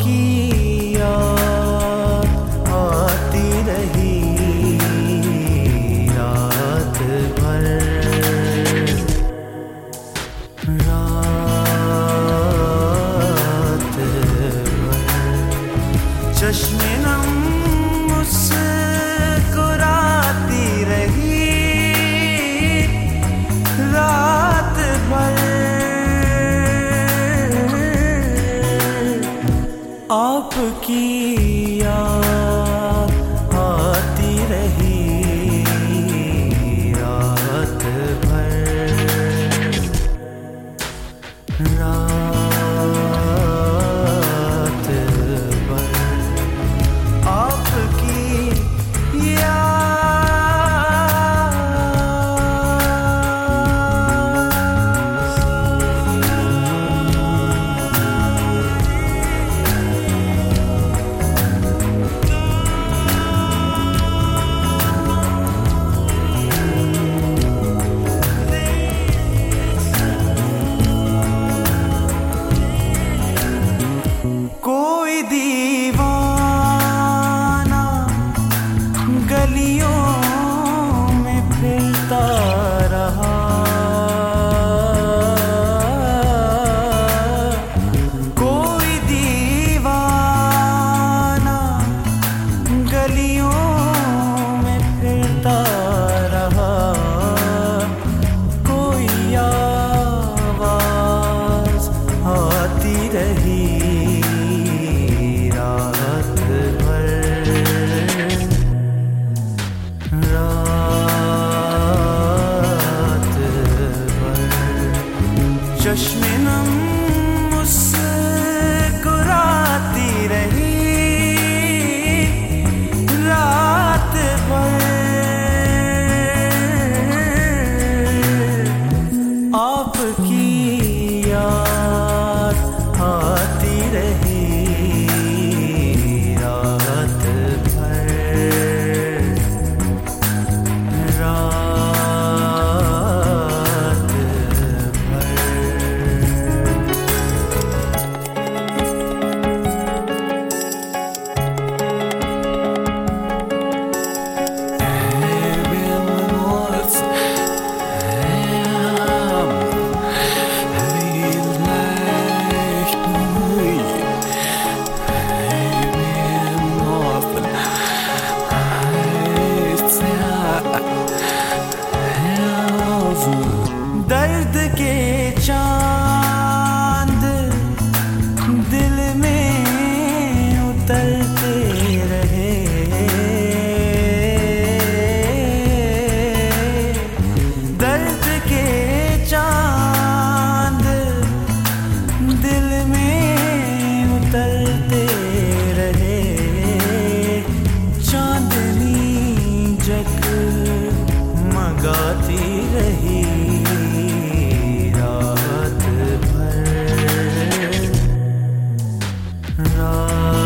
आपकी याद आती रही रात भर, रात भर। चश्मे नम मुस्कुराती रही रात भर। आपकी याद आती रही रात भर, रात भर। आपकी कोई दीवाना गलियों में फिरता रहा, कोई दीवाना गलियों में फिरता रहा। कोई आवाज आती रही रात भर, रात भर। चश्मे नम मुस्कुराती रही रात भर। आपकी याद आती रही रात भर, रात भर। दर्द के चांद दिल में उतरते रहे, दर्द के चांद दिल में उतरते रहे। चांदनी जगमगाती रही रात भर, रात